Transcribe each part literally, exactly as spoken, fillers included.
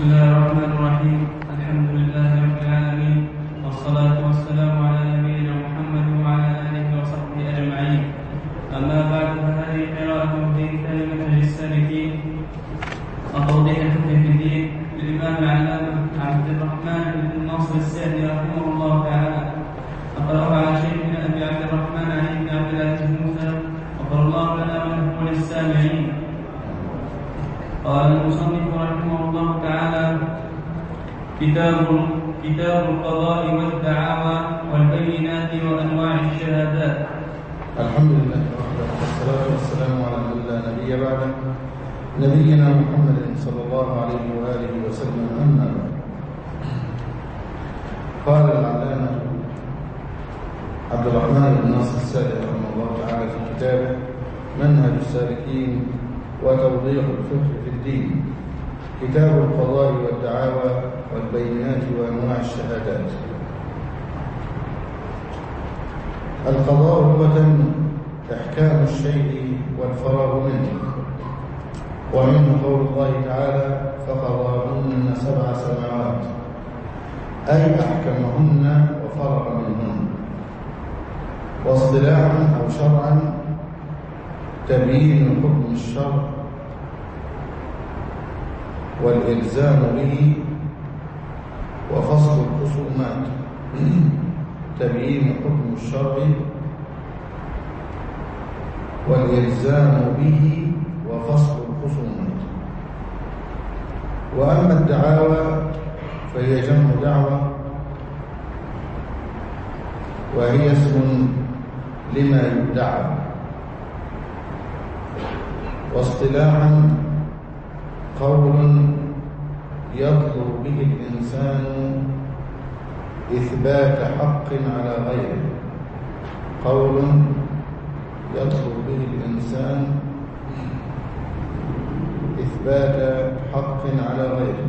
الله الرحمن الرحيم. الحمد لله رب العالمين، والصلاة والسلام على نبينا محمد وعلى آله وصحبه أجمعين. أما بعد، فهذه قراءة في كتاب منهج السالكين وتوضيح الحكم في الدين للإمام العلامة عبد الرحمن بن ناصر السعدي رحمه الله تعالى. أقرأ على شيخنا أبي عبد الرحمن علي بن عبد العزيز موسى، غفر الله لنا وله وللسامعين. قال المصنف رحمه الله تعالى: كتاب كتاب القضاء والدعاوى والبينات وأنواع الشهادات. الحمد لله وحده، والصلاة والسلام على من لا نبي بعده، نبينا محمد صلى الله عليه وآله وسلم. أما بعد، قال العلامة عبد الرحمن بن ناصر السعدي رحمه الله تعالى في كتابه منهج السالكين وتوضيح الفقه في الدين: كتاب القضاء والدعاوى والبينات وأنواع الشهادات. القضاء لغة إحكام الشيء والفراغ منه، ومنه قول الله تعالى: فقضاهن سبع سماوات، أي أحكمهن وفرغ منهن. واصطلاحا أو شرعا تبيين حكم الشرع والإلزام به وفصل الخصومات. تبيين حكم الشرع والإلزام به وفصل الخصومات. وأما الدعاوى فهي جمع دعوة، وهي اسم لما يدعى. واصطلاحا قول يطلب به الإنسان إثبات حق على غيره. قول يطلب به الإنسان إثبات حق على غيره.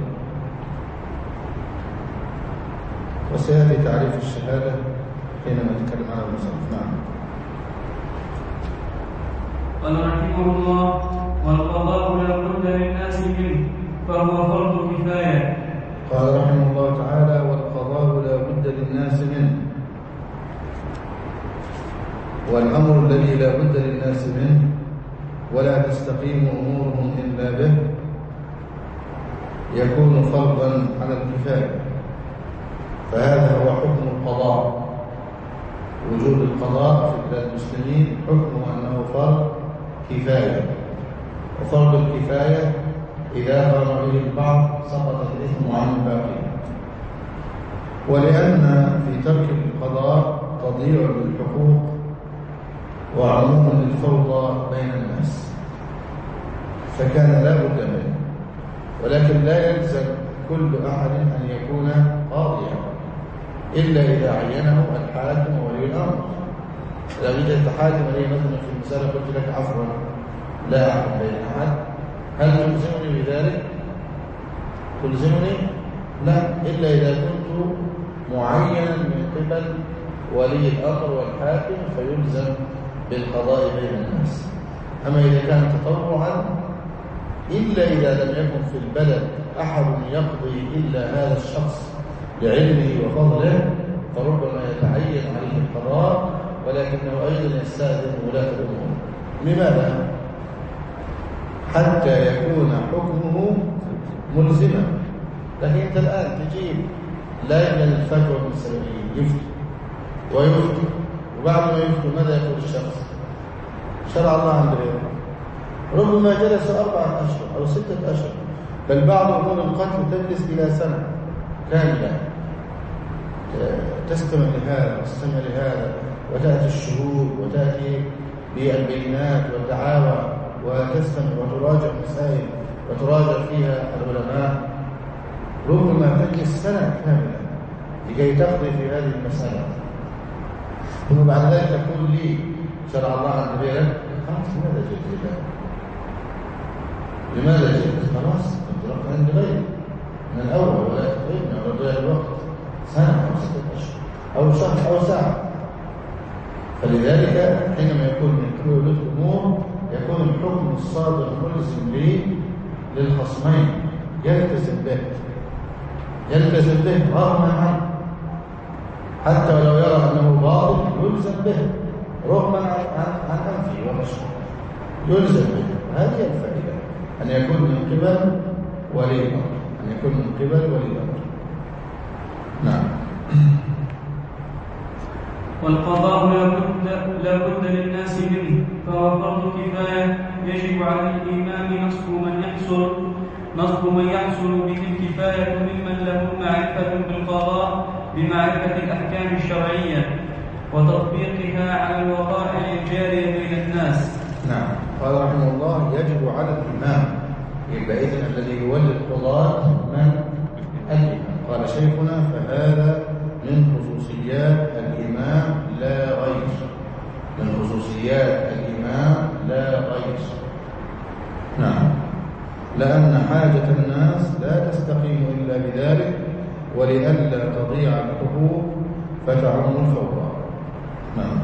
وسيأتي تعريف الشهادة حينما نتكلم عنها المصنف. نعم. قال رحمه الله: والقضاء لا بد للناس منه، فهو فرض كفاية. قال رحمه الله تعالى: والقضاء لا بد للناس منه. والأمر الذي لا بد للناس منه ولا تستقيم أمورهم إلا به يكون فرضا على الكفاية. فهذا هو حكم القضاء. وجود القضاء في بلاد المسلمين حكمه أنه فرض كفاية، وفرض الكفاية إذا قام به البعض سقط الإثم عن الباقي. ولأن في ترك القضاء تضييع للحقوق وعموم للفوضى بين الناس، فكان لا بد منه. ولكن لا يلزم كل أحد أن يكون قاضيا إلا إذا عينه الحاكم وولي الأمر. إذا وجدت حاكم لي مثلا في المسألة قلت لك عفوا لا أعلم بين أحد، هل تلزمني بذلك؟ تلزمني؟ لا، إلا إذا كنت معينا من قبل ولي الأمر والحاكم فيلزم بالقضاء بين الناس. أما إذا كان تطوعا، إلا إذا لم يكن في البلد أحد يقضي إلا هذا الشخص لعلمه وفضله، فربما يتعين عليه القضاء، ولكنه أيضا يستأذن ولاة الأمور. لماذا؟ حتى يكون حكمه ملزما. لكن أنت الآن تجيب لا يمكن الفتوى من السلفيين، يفتي ويفتي، وبعد ما يفتي ماذا يقول الشخص؟ شرع الله عند غيره. ربما جلس أربعة أشهر أو ستة أشهر، بل بعض أمور القتل تجلس إلى سنة كاملة، تستمع لهذا وتستمع لهذا، وتأتي الشهود وتأتي بالبينات والدعاوى، وتستمع وتراجع مسائل وتراجع فيها العلماء. ربما تجلس سنة كاملة لكي تقضي في هذه المسألة، ثم بعد ذلك تقول لي شرع الله عن غيرك. خلاص، لماذا جئت لله؟ لماذا جئت؟ خلاص انطلقت عند غيري من الأول، ولا تقيمنا ولا تضيع الوقت سنة أو ستة أشهر أو شهر أو ساعة. فلذلك حينما يكون من كل وجود أمور يكون الحكم الصادر ملزم به للخصمين، يلتزم به يلتزم به رغما عنه، حتى ولو يرى أنه باطل يلزم به رغما عن عن أنفه ورشده، يلزم به. هذه الفائدة، أن يكون من قبل ولي الأمر، أن يكون من قبل ولي الأمر. نعم. والقضاء لا بد للناس منه، فهو فرض كفاية يجب على الإمام نصب من يحصل نصب من يحصل به الكفاية ممن له معرفة بالقضاء بمعرفة الأحكام الشرعية وتطبيقها على الوقائع الجارية بين الناس. نعم. قال رحمه الله يجب على الإمام، يبقى إذن الذي يولي القضاة من الإمام. قال شيخنا فهذا من خصوصيات الإمام لا غير، من خصوصيات الإمام لا غير. نعم. لأن حاجة الناس لا تستقيم إلا بذلك، ولئلا تضيع الحقوق فتعم الفوضى. نعم.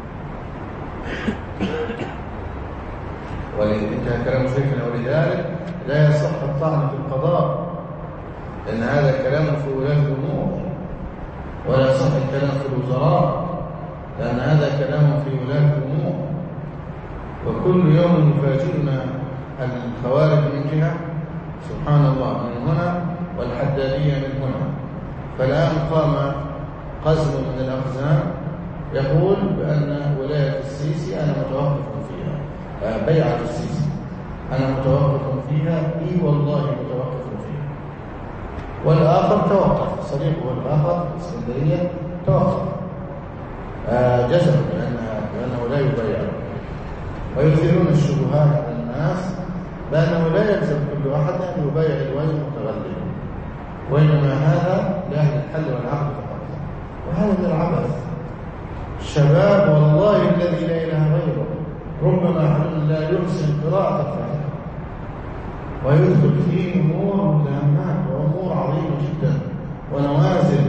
وانتهى كلام شيخنا ولذلك لا يصح الطعن في القضاء، لأن هذا كلام في ولاة الأمور، ولا يصح الكلام في الوزراء، لأن هذا كلام في ولاة الأمور. وكل يوم يفاجئنا الخوارج من جهة سبحان الله من هنا، والحدادية من هنا. فالآن قام قزم من الأقزام يقول بأن ولاية السيسي أنا متوقف فيها، بيعة السيسي أنا متوقف فيها، إي والله متوقف فيها. والآخر توقف، صديقه الآخر في اسكندرية توقف جزم بأنه لا يبيع، ويثيرون الشبهات على الناس بأنه لا يلزم كل أحد أن يبايع الوالي المتغلب، وإنما هذا لأهل الحل والعقد فقط. وهذا من العبث. الشباب والله الذي لا إله غيره ربما أحد لا يحسن قراءة الفاتحة ويدخل فيه أمور متهمات وأمور عظيمة جدا ونوازل،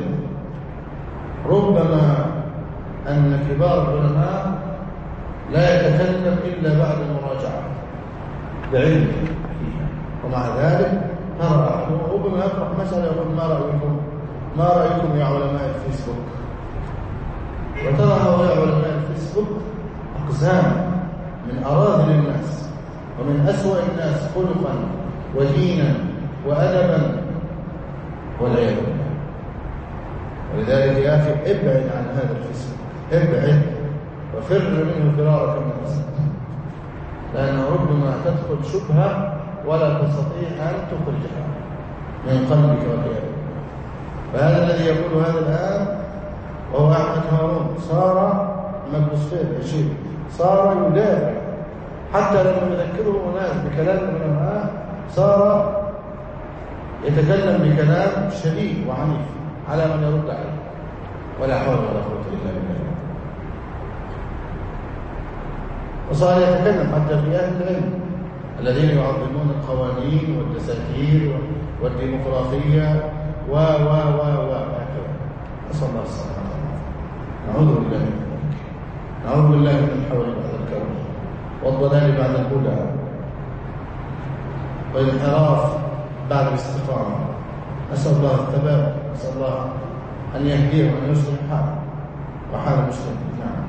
ربما أن كبار العلماء لا يتكلم إلا بعد المراجعة بعلم فيها، ومع ذلك ترى ربما يطرح مسألة يقول ما رأيكم ما رأيكم يا علماء الفيسبوك، وترى هؤلاء علماء الفيسبوك أقزام من أراذل الناس ومن أسوأ الناس خلقا ودينا وأدبا والعياذ بالله. ولذلك يا أخي ابعد عن هذا الفيسبوك، ابعد وفر منه فرارك من الأسد، لأنه ربما تدخل شبهة ولا تستطيع أن تخرجها من قلبك وكيانك. فهذا الذي يقول هذا الآن وهو أحمد هارون صار مبسوط يشير، صار يدافع حتى لما يذكره ناس بكلام العلماء صار يتكلم بكلام شديد وعنيف على من يرد عليه، ولا حول ولا قوة إلا بالله. وصار يتكلم حتى في أهل العلم الذين يعظمون القوانين والدساتير والديمقراطية و و و و هكذا. نسأل الله السلامة. نعوذ بالله من ذلك، نعوذ بالله من الحول بعد الكون والضلال بعد الهدى والانحراف بعد الاستقامة. نسأل الله الثبات، نسأل الله أن يهديه وأن يصلح حاله وحال المسلمين. نعم.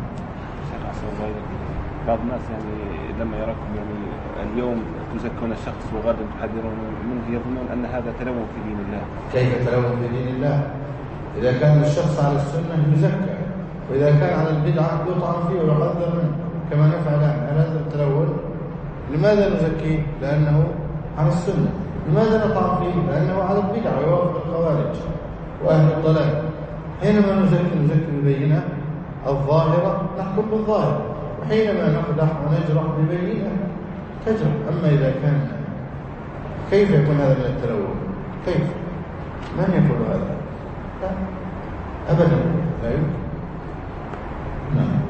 بعض الناس يعني لما يراكم يعني اليوم تزكون الشخص وغدا تحذرون منه يظنون أن هذا تلون في دين الله. كيف تلون في دين الله؟ إذا كان الشخص على السنة يزكى، وإذا كان على البدعة يطعن فيه ويحذر منه كما نفعل الآن. هل هذا التلون؟ لماذا نزكيه؟ لأنه على السنة. لماذا نطعن فيه؟ لأنه على البدعة ويوافق الخوارج وأهل الضلال. حينما نزكي نزكي ببينة الظاهرة نحكم بالظاهر، وحينما نقدح ونجرح ببينة تجرح. أما إذا كان كيف يكون هذا من التلون؟ كيف؟ من يقول هذا؟ لا أبدا لا يمكن. نعم.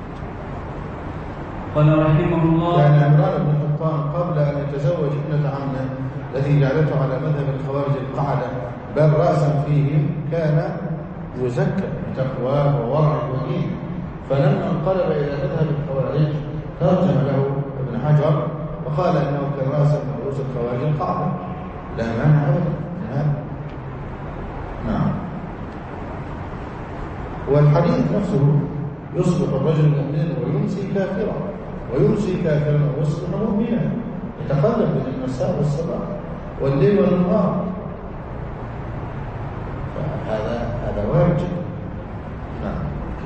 قال رحمه الله كان عمران بن الخطاب قبل أن يتزوج ابنة عمه التي جعلته على مذهب الخوارج القعدة بل رأسا فيهم كان يزكى بتقواه وورعه ودينه. فلما انقلب إلى مذهب الخوارج ترجم له ابن حجر وقال إنه كان رأسا من رؤوس الخوارج القعدة، لا مانع أبدا من هذا. نعم. والحديث نفسه يصبح الرجل مؤمنا ويمسي كافرا، ويمسي كافرا ويصبح مؤمنا، يتقلب بين المساء والصباح والليل والنهار. فهذا هذا واجب. نعم.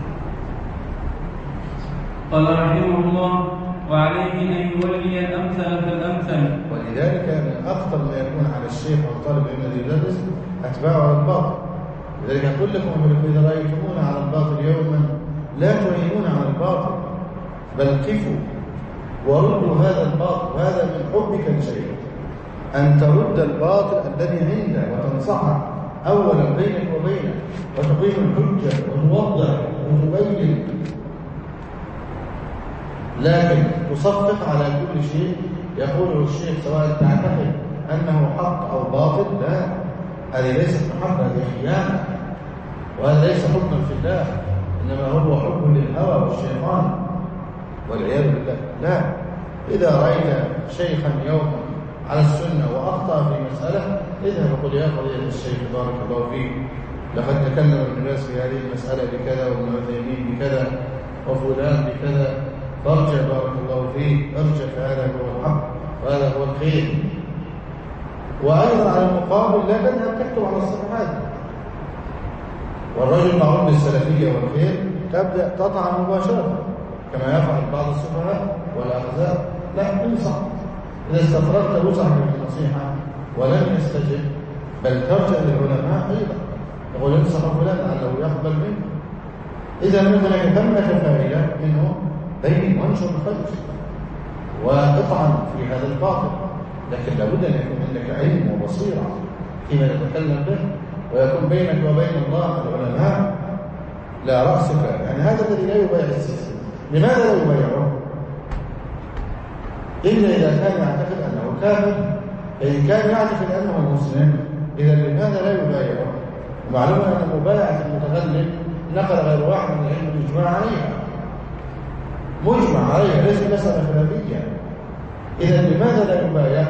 قال رحمه الله: وعليه أن يولي الأمثل فالأمثل. ولذلك من أخطر ما يكون على الشيخ أو طالب العلم الذي يدرس أتباعه على الباطل. لذلك أقول لكم إذا رأيتمونا على الباطل يوما لا تعينون على الباطل، بل قفوا وردوا هذا الباطل. وهذا من حبك لشيء، أن ترد الباطل الذي عنده وتنصحه أولا بينك وبينه، وتقيم الحجة وتوضح وتبين، لكن تصفق على كل شيء يقوله الشيخ سواء تعتقد أنه حق أو باطل. لا، هذه ليست محبة، هذه خيانة، وهذا ليس حبا في الله، إنما هو حب للهوى والشيطان والعياذ بالله. لا، إذا رأيت شيخا يوما على السنة وأخطأ في مسألة، اذهب وقل يا فضيلة الشيخ بارك الله فيك، لقد تكلم ابن باز في هذه المسألة بكذا، وابن عثيمين بكذا، وفلان بكذا، فارجع بارك الله فيك، ارجع، فهذا هو الحق وهذا هو الخير. وأيضا على المقابل لا تذهب تكتب على الصفحات. والرجل معروف بالسلفية والخير تبدأ تطعن مباشرة كما يفعل بعض السفهاء والأحزاب. لا، انصح. إذا استفرغت وسعك بالنصيحة ولم يستجب، بل ترجع للعلماء أيضا يقول انصح فلان لعله يقبل منه. إذا مثلا ثمة فائدة منه بين وانشر الخير واطعن في هذا الباطل، لكن لابد أن يكون عندك علم وبصيرة فيما يتكلم به، ويكون بينك وبين الله العلماء لا رأسك. يعني هذا الذي لا يبايع السياسي، لماذا لا يبايعه؟ إلا إذا كان يعتقد أنه كافر. فإن كان يعتقد أنه مسلم، إذا لماذا لا يبايعه؟ ومعلوم أن مبايعة المتغلب نقل غير واحد من العلم الإجماع عليها، مجمع عليها، ليس مسألة خلافية. إذا لماذا لا يبايع؟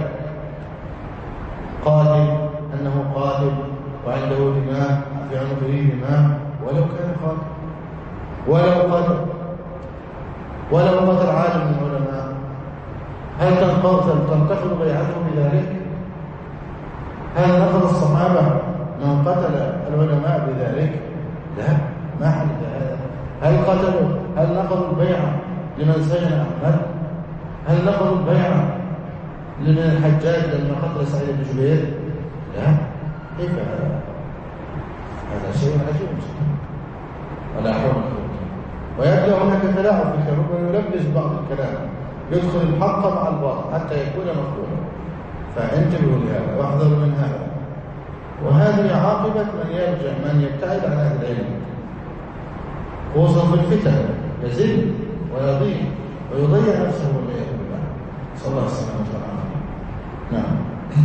قاتل، أنه قاتل وعنده دماء في عنقه دماء، ولو كان قاتل، ولو قتل ولو قتل عالم من العلماء، هل تنتقد بيعته بذلك؟ هل نقض الصحابة من قتل العلماء بذلك؟ لا، ما حدث هذا. هل قتلوا هل نقضوا البيعة لمن سجن أحمد؟ هل نقضوا البيعة لمن الحجاج لما قتل سعيد بن جبير؟ لا. كيف هذا؟ هذا شيء عجيب ولا حول ولا قوة. ويبدأ هناك تلاعب في الكلام ويلبس بعض الكلام، يدخل الحق مع الباطل حتى يكون مفهوما. فانتبهوا لهذا واحذروا من هذا. وهذه عاقبة من يرجع من يبتعد عن أهل العلم، خصوصا في الفتن، يزل ويضيع ويضيع نفسه والعياذ بالله. صلى الله عليه وسلم. نعم.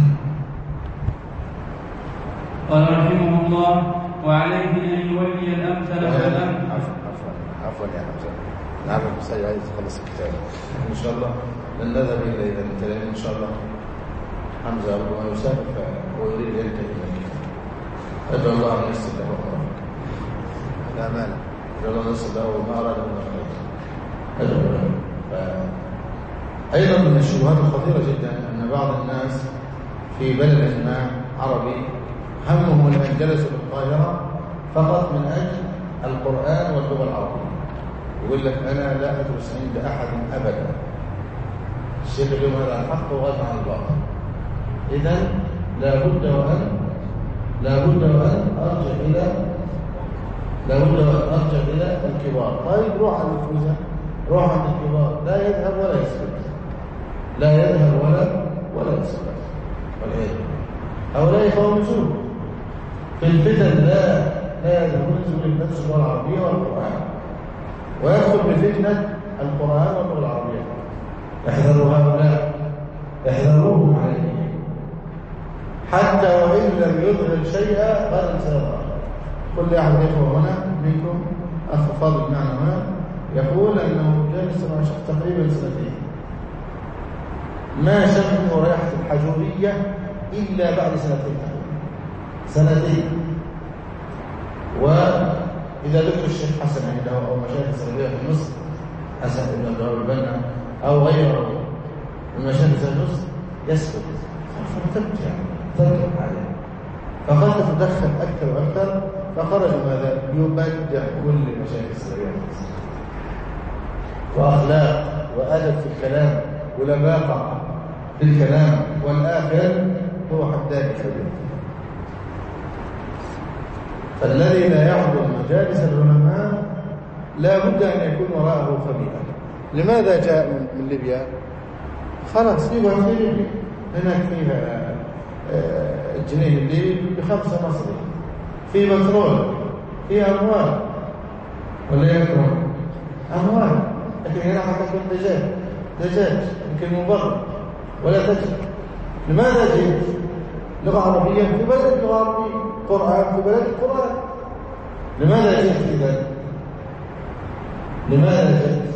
قال رحمه الله: وعليه أن يولي الأمثل فالأمثل. عفوا عفوا عفوا يا حمزة. نعم المسائل عايز تخلص الكتاب إن شاء الله. لن نذهب إلا إذا انتهينا إن شاء الله. حمزة ربما يسافر فهو يريد أن ينتهي من الكتاب. أدعو الله أن يسر له ويوفقه. لا مانع. أدعو الله أن يسر له وما أراد من الخير. أدعو له. أيضا من الشبهات الخطيرة جدا أن بعض الناس في بلد ما عربي همهم أن جلسوا في القاهرة فقط من أجل القرآن واللغة العربية. يقول لك أنا لا أدرس عند أحد أبدا. الشيخ اليوم هذا الحق وغير عن الباطل. إذن لا بد وأن لا بد وأن أرجع إلى لا بد وأن أرجع إلى الكبار. طيب روح عند الفوزة، روح عند الكبار، لا يذهب ولا يسكت، لا يذهب ولا ولا يسكت. والعياذ بالله. هؤلاء قوم نزول في الفتن، لا لا يذهبون ينزلون بالنفس اللغة العربية والقرآن، ويدخل بفتنة القرآن واللغة العربية. احذروا هؤلاء، احذروهم عليه، حتى وإن لم يظهر شيئا غدا سيظهر. كل أحد يخوى هنا منكم أخ فاضل معنا هنا يقول أنه جالس مع شخص تقريبا سنتين، ما شمه ريحة الحجورية إلا بعد سنتين سنتين. وإذا ذكر الشيخ حسن عنده أو مشايخ السلفية في مصر، حسن بن عبد الوهاب البنا أو غيره من مشايخ مصر، يسكت فتبكي ترك عليه، فقد تتدخل أكثر وأكثر، فخرج ماذا؟ يبدع كل مشايخ السلفية في مصر، وأخلاق وأدب في الكلام ولباقة في الكلام، والآخر هو حداد الحدود. فالذي لا يحضر مجالس العلماء لا بد أن يكون وراءه خبيئة. لماذا جاء من ليبيا؟ خلاص يقعد في ليبيا، هناك فيها الجنيه الليبي بخمسة مصري، في بترول، في أموال، ولا يكون أموال، لكن هنا حتكون دجاج دجاج يمكن مبرد ولا تجد. لماذا جئت؟ لغة عربية في بلد لغة عربية، قرآن في بلد القرآن. لماذا جئت إذا؟ لماذا جئت؟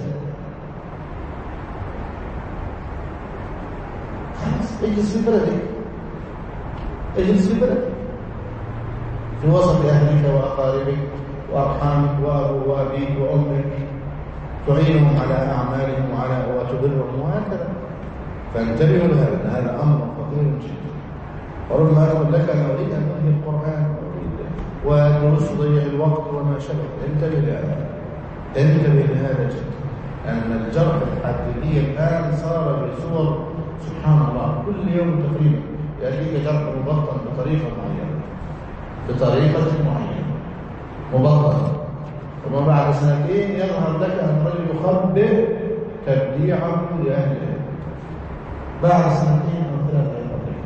خلاص اجلس في بلدك، اجلس في بلدك في وسط أهلك وأقاربك وأرحامك وأبو وأبيك وأمك، تعينهم على أعمالهم وعلى وتبرهم وهكذا. فانتبهوا لهذا، هذا أمر خطير جدا. وربما أقول لك أنا أريد أن أنهي القرآن ودروس تضيع الوقت وما شابه. انتبه لهذا، انتبه لهذا جدا، أن الجرح الحديدي الآن صار بصور سبحان الله كل يوم تقريبا يأتيك جرح مبطن بطريقة معينة بطريقة معينة مبطن، وما بعد سنتين يظهر لك أن الرجل يخبئ تبديعه لأهله بعد سنتين أو ثلاثة يقضي.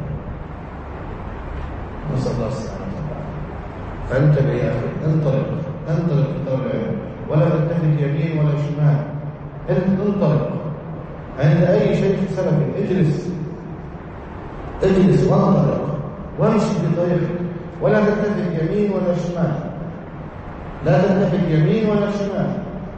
نسأل الله السلامة والعافية. فانتبه يا أخي، انطلق انطلق في طلب العلم، ولا تتخذ يمين ولا شمال، انطلق عند أي شيء سلفي، اجلس اجلس وانطلق وامشي بطريقك، ولا تتخذ يمين ولا شمال، لا تتخذ يمين ولا شمال.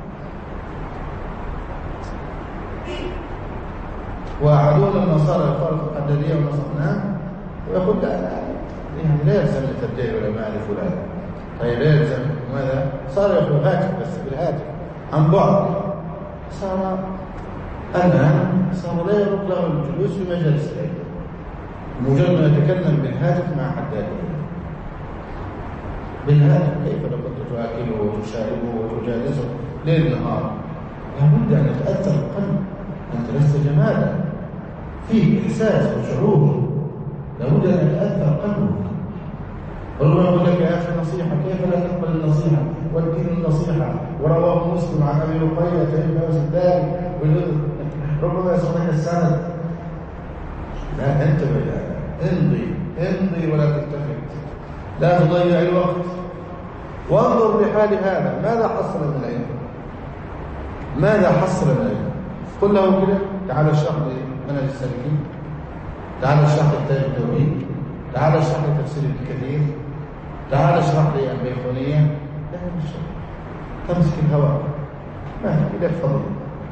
وأحدون النصارى يفارق الحدادية والنصرانية ويقول لا لا يعني لا يلزم لتبديع علماء لفلان. طيب لا يلزم ماذا؟ صار يأخذ هاتف بس بالهاتف عن بعد، صار الآن صار لا يرد له الجلوس في مجلس العلم، مجرد ما يتكلم بالهاتف مع حدادية بالهاتف. كيف لو كنت تؤكله وتشاربه وتجالسه ليل نهار؟ لابد أن يتأثر القلب، أنت لست جمالا، فيه إحساس وشعور، لابد أن يتأثر قلبك. ربما يقول لك يا أخي نصيحة، كيف لا تقبل النصيحة والدين النصيحة؟ ورواه مسلم عن أبي رقية بن أوس الداري، ربما يصنعك السند. لا انتبه، امضي امضي ولا تلتفت، لا تضيع الوقت، وانظر لحال هذا ماذا حصل من العلم، ماذا حصل من العلم. قل له كده تعال اشرح لي منهج السالكين، تعال اشرح لي كتاب التوحيد، تعال اشرح لي تفسير ابن كثير، تعال اشرح لي البيقونية. لا مش تمسك الهواء، ما في لك فضل،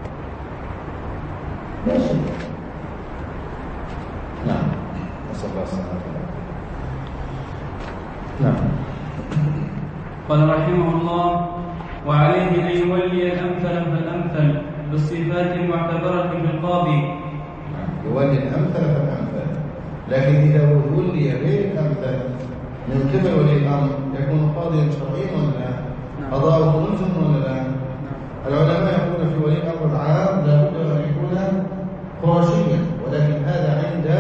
لا شيء. نعم نسأل الله السلامة والعافية. نعم. قال رحمه الله: وعليه أن يولي الأمثل فالأمثل بالصفات المعتبرة بالقاضي. يولي الأمثل فالأمثل، لكن إذا ولي غير الأمثل من قبل ولي الأمر يكون قاضيا شرعيا ولا لا؟ قضاء ملزم ولا لا؟ العلماء يقولون في ولي الأمر العام لا بد أن يكون قرشيا، ولكن هذا عند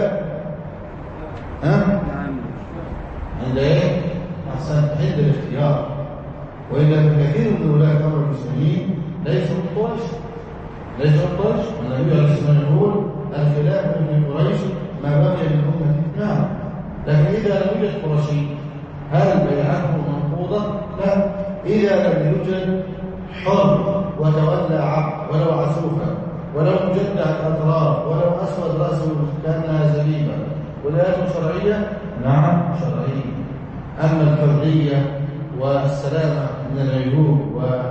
ها؟ عند ايه؟ أحسن، عند الاختيار. وإلا كثير من ولاة أمر المسلمين ليسوا قريش، ليسوا قريش. النبي عليه الصلاة والسلام يقول: الخلاف في قريش ما بقي من أمة نعم. لكن إذا لم يوجد قرشي هل بيعته منقوضة؟ لا. إذا لم يوجد حر وتولى عبد ولو عسوفا ولو مجدع الأطراف ولو أسود رأسه كأنها زبيبة، ولايته شرعية؟ نعم شرعية. أما الحرية والسلامة من العيوب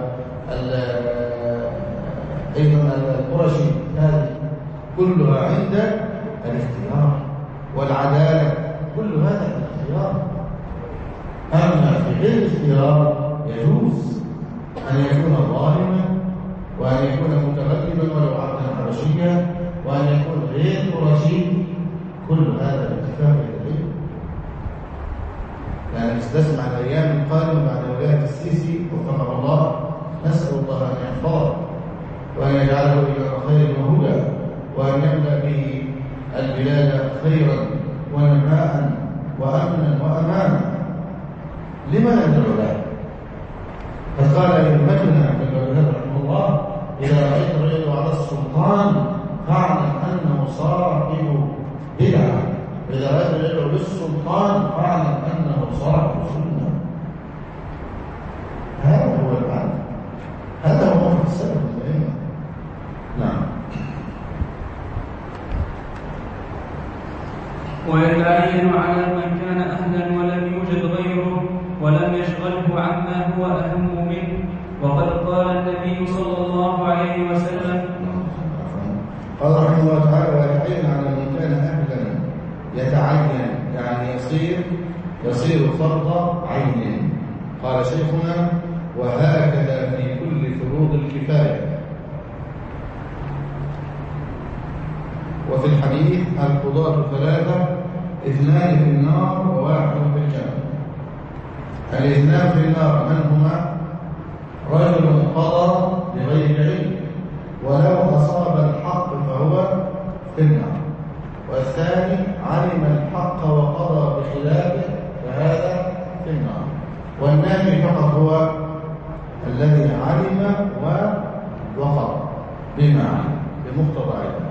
وأيضا القرشي هذه كلها عند الاختيار والعدالة كل هذا في الاختيار. أما في غير الاختيار يجوز أن يكون ظالما وأن يكون متغلبا ولو عبدا حبشيا وأن يكون غير قرشي، كل هذا الاتفاق الدليل. يعني نستسمع الأيام القادمة بعد ولاية السيسي وفقه الله، نسأل الله أن يحفظه وأن يجعله إلى خير وهدى وأن يملأ به البلاد خيرا ونماء وأمنا وأمانا. لما ندعو له؟ فقال أئمتنا ابن الوهاب رحمه الله: إذا رأيت الرجل على السلطان فاعلم أنه صاحب بدعة، وإذا رأيت الرجل بالسلطان فاعلم أنه صاحب سنة. هذا هو العدل، هذا هو موقف السلف الأئمة. نعم. ويتعين على من كان أهلا ولم يوجد غيره ولم يشغله عما هو أهم منه. وقد قال النبي صلى الله عليه وسلم: قال رحمه الله تعالى: ويتعين على من كان أهلا، يتعين يعني يصير يصير فرض عين. قال شيخنا: وهكذا في كل فروض الكفاية. وفي الحديث: القضاة ثلاثة، اثنان في النار وواحد في الجنة. الاثنان في النار من هما؟ رجل قضى بغير علم ولو أصاب الحق فهو في النار، والثاني علم الحق وقضى بخلافه فهذا في النار. والنامي فقط هو الذي علم وقضى بما علم بمقتضى علم.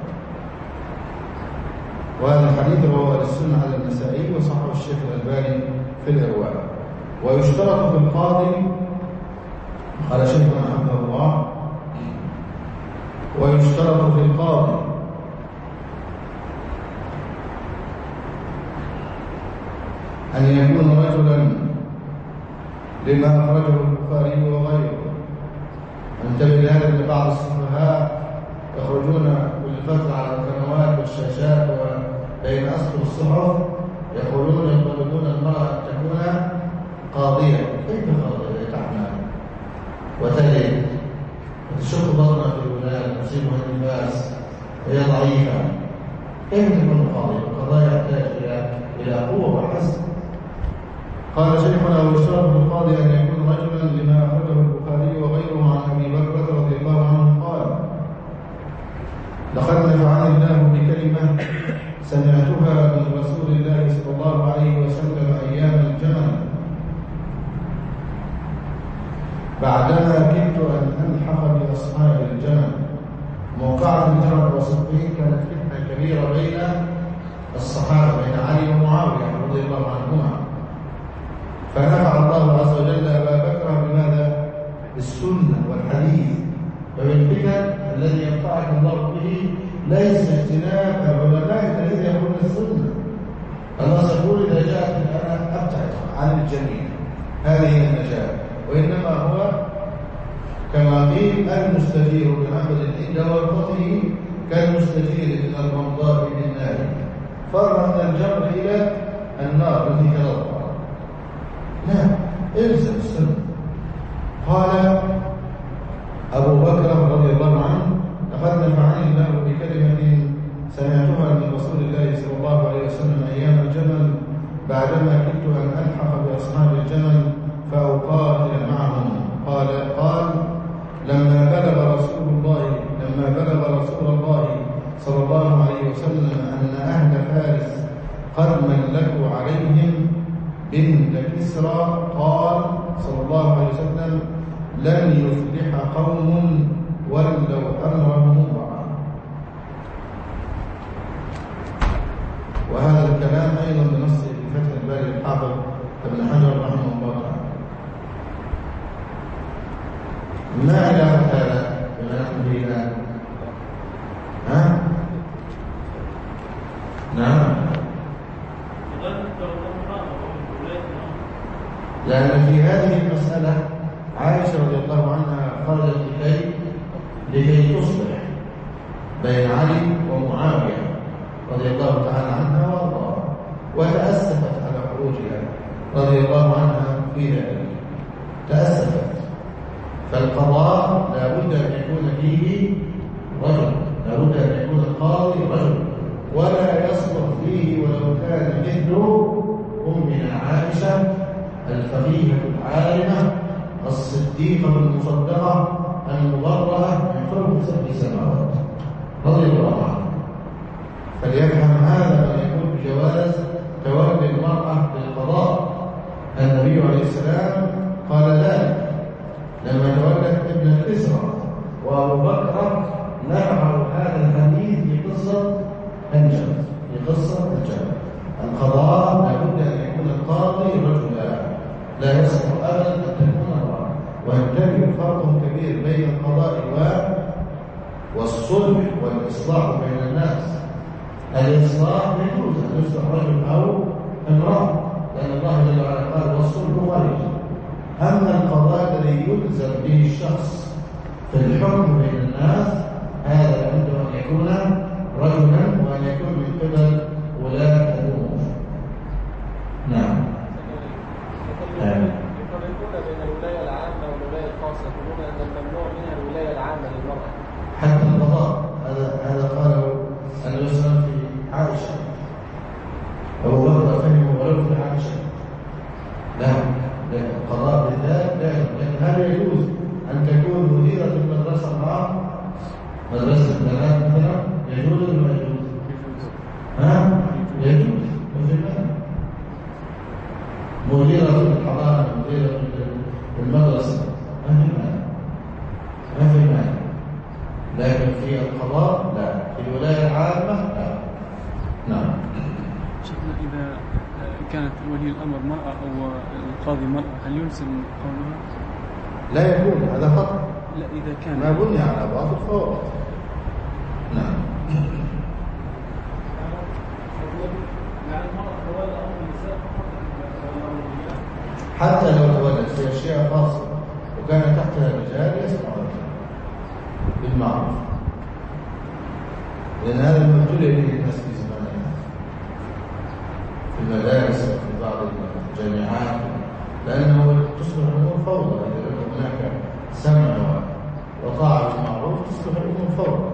وهذا الحديث رواه السنة على النسائي وصححه الشيخ الألباني في الإرواء. ويشترط في القاضي، قال شيخنا حفظه الله: ويشترط في القاضي أن يكون رجلا لما أخرجه البخاري وغيره. انتبه لهذا أن بعض السفهاء يخرجون كل فترة على القنوات والشاشات وبين أسطر الصحف يقولون يطلبون المرأة أن تكون قاضية. كيف قاضية تعمل وتلد وتشق بطنها في الولاد وتصيبها النفاس وهي ضعيفة؟ كيف تكون قاضية؟ القضاء يحتاج إلى إلى قوة وحزم. قال شيخنا: ويشترط في القاضي أن يكون رجلا لما أخرجه البخاري وغيره عن أبي بكر رضي الله عنه قال: لقد نفعني الله بكلمة سمعتها من رسول الله صلى الله عليه وسلم أيام الجمل، بعدما كدت أن ألحق بأصحاب الجمل. موقعة الجمل وصفين كانت فتنة كبيرة بين الصحابة، بين علي ومعاوية رضي الله عنهما، فنفع الله عز وجل أبا بكر بماذا؟ بالسنة والحديث. وبالفتن الذي ينفعك الله به ليس اجتناب العلماء الذين يقولون السنة. الله يقول: إذا جاءت الآن أبتعد عن الجميع، هذه النجاة. وإنما هو كما قيل: المستجير بمحمد عند ورطته كالمستجير من الرمضاء من النار، فر من الجمر إلى النار التي تلظى. لا، الزم السنة. قال أبو بكر رضي الله عنه: لقد نفعني الله بكلمة سمعتها من رسول الله صلى الله عليه وسلم أيام الجمل، بعدما كدت أن ألحق بأصحاب الجمل فأقاتل معهم. قال قال لما بلغ رسول الله لما بلغ رسول الله صلى الله عليه وسلم أن أهل فارس قد ملكوا عليهم بنت كسرى، قال صلى الله عليه وسلم: لن يفلح قوم ولوا أمرهم امرأة. وهذا الكلام أيضا بنص في فتح الباري الحافظ ابن حجر رحمه الله تعالى. ما علاقة هذا بما نحن به الآن؟ ها؟ نعم. لأن في هذه المسألة عائشة رضي الله عنها خرجت لكي لكي تصلح بين علي ومعاوية رضي الله تعالى عنها وارضاها، وتأسفت على خروجها رضي الله عنها في ذلك، تأسفت. فالقضاء لا بد أن يكون فيه رجل، لا بد أن يكون القاضي رجل، ولا يصلح فيه ولو كان مثل أمنا عائشة الفقيهة العالمة الصديقة المصدقة المبرأة من فوق سبع سماوات رضي الله عنها. فليفهم هذا من يكون بجواز تولي المرأة للقضاء. النبي عليه السلام قال ذلك لما تولت ابن الإسرى، وأبو بكر نفعه هذا الحديث في قصة أنجب، في قصة أنجب. القضاء لابد أن يكون القاضي رجلا، لا يصح أبدا أن تكون امرأة. وينتبه فرق كبير بين القضاء والصلح والإصلاح بين الناس. الإصلاح يجوز أن يصلح رجل أو امرأة، لأن الله جل وعلا قال والصلح وارد. أما القضاء الذي يلزم به الشخص في الحكم بين الناس هذا لابد أن يكون رجلا وأن يكون من قبل ولاة الأمور. نعم. يفرقون بين الولاية العامة والولاية الخاصة، يقولون أن الممنوع منها الولاية العامة للمرأة. حتى القضاء هذا هذا قاله النبي صلى الله عليه وسلم في عائشة. أبو بكر فهمه ولو في عائشة. لا، لكن القضاء بالذات لا، لكن هل يجوز أن تكون مديرة المدرسة امرأة؟ مدرسة البنات مثلا يجوز ولا ما يجوز؟ ها؟ يجوز. مديرة الحضانة، مديرة المدرسة، ما في مانع، ما في مانع. لكن في القضاء لا، في الولاية العامة لا. نعم. شيخنا إذا كانت ولي الأمر مرأة أو القاضي مرأة هل يلزم قولها؟ لا يكون، هذا خطأ. لا، إذا كان ما بني على باطل فهو. نعم. حتى لو تولت في أشياء خاصة وكان تحتها رجال يسمعون بالمعروف، لأن هذا المبتلى به الناس في زماننا في المدارس وفي بعض الجامعات، لأنه تصبح الأمور فوضى. إذا كان هناك سمع وطاعة بالمعروف تصبح الأمور فوضى.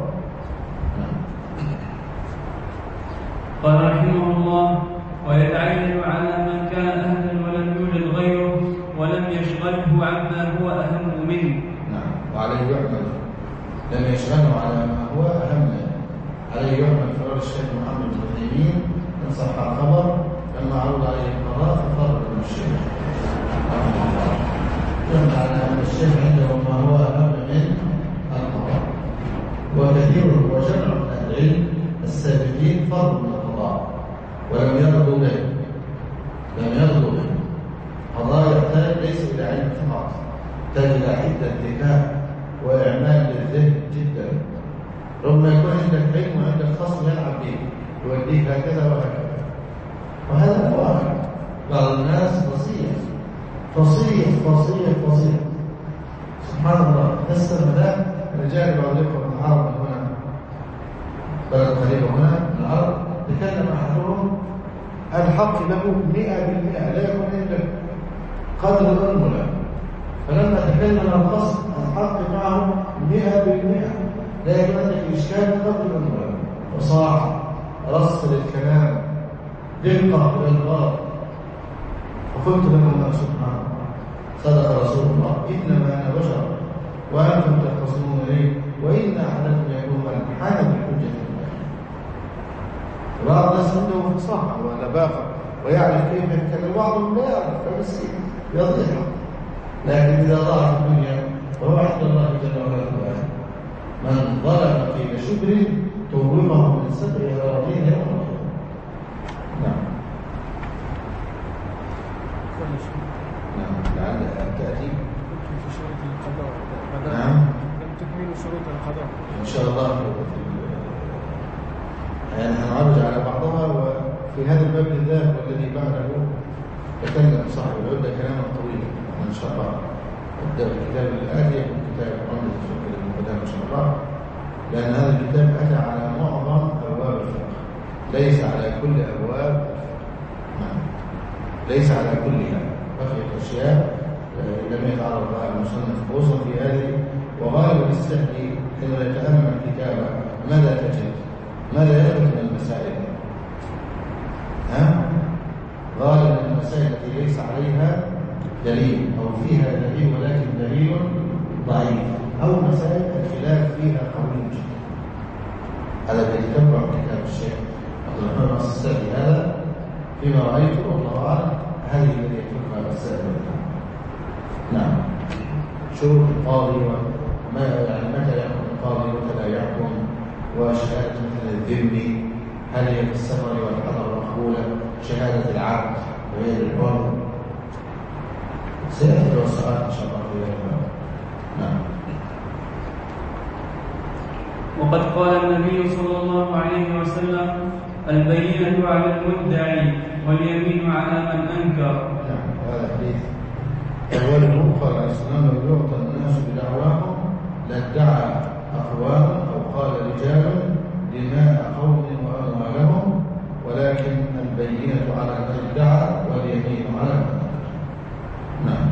قال رحمه الله: ويتعين على من كان أهلا ولم يولد غيره ولم يشغله عما هو أهم منه. نعم، وعليه يعمل. لم يشغله على ما هو أهم منه، عليه يعمل. فرار الشيخ محمد بن عثيمين إن صح الخبر لما عرض عليه القضاء ففرق من الشيخ يعمل على أن الشيخ عنده ما هو أهم من القضاء. وكثير وجمع من أهل العلم السابقين فرق من القضاء ولم يرضوا به، لم يرضوا به. قضاء يحتاج ليس إلى علم فقط، يحتاج إلى حدة ذكاء وإعمال للذهن جدا. ربما يكون عندك علم وعندك خصم يلعب به، يوديك هكذا وهكذا، وهذا واقع. بعض الناس فصيح فصيح فصيح فصيح سبحان الله. تسلم ذا رجال بعض الإخوة من العرب من هنا، بلد قريبة هنا من العرب، تكلم أحدهم الحق له مئة بالمئة، لا يكون عندك قدر الأنملة. فلما تكلم الخصم الحق معه مئة بالمئة، لا يكون عندك إشكال قدر الأنملة، وصاح رص للكلام، دقة بالإلغاء. فقلت لهم سبحان الله، صدق رسول الله: إنما أنا بشر وأنتم تختصمون لي، وإن أحدكم يكون من حان بالحجة الله. بعض الناس عنده فصاحة ولباقة ويعرف كيف يتكلم، بعضهم لا يعرف فمسكين يضيع. لكن إذا ضاعت الدنيا فهو عند الله جل وعلا: من ظلم في شبر توبه من سبع أراضين يوم القيامة. نعم. نعم، لعلها تأتي في شروط القضاء. نعم، لم تكملوا شروط القضاء إن شاء الله. يعني هنعرج على بعضها، وفي هذا الباب بالذات والذي بعده تكلم صاحب العدة كلاما طويلا. إن شاء الله نبدأ بالكتاب الآتي يكون كتاب عمدة الفقه للمقدام إن شاء الله، لأن هذا الكتاب أتى على معظم أبواب الفقه، ليس على كل أبواب الفقه. ليس على كلها، بقيت أشياء لم يتعرض لها المصنف خصوصا في هذه. وغالب السهل حينما يتأمل كتابه ماذا تجد؟ ماذا يثبت من المسائل؟ ها؟ غالبا المسائل التي ليس عليها دليل أو فيها دليل ولكن دليل ضعيف، أو مسائل الخلاف فيها قوي جدا. هذا بيتتبع كتاب الشيخ عبد الرحمن السعدي هذا فيما رأيته والله أعلم هذه التي يتركها مسائل. نعم. شروط القاضي وما يعني متى يحكم القاضي ومتى لا يحكم، وشهادة مثل الذمي هل هي في السفر والحضر مقبولة، شهادة العبد وهي للحر. سيأتي الوسائل إن شاء الله في ذلك. نعم. وقد قال النبي صلى الله عليه وسلم: البينة على المدعي واليمين على من أنكر. نعم. هذا حديث أوله قال عليه السلام: لو يعطى الناس بدعواهم لادعى أقوام أو قال رجال دماء قوم وأموالهم، ولكن البينة على من ادعى واليمين على من أنكر. نعم.